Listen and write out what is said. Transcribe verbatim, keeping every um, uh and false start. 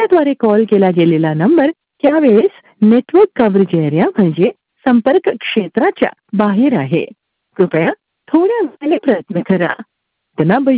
त्याद्वारे कॉल केला गेलेला नंबर त्यावेळेस नेटवर्क कव्हरेज एरिया म्हणजे संपर्क क्षेत्राच्या बाहेर आहे. कृपया थोड्या वेळाने प्रयत्न करा. The number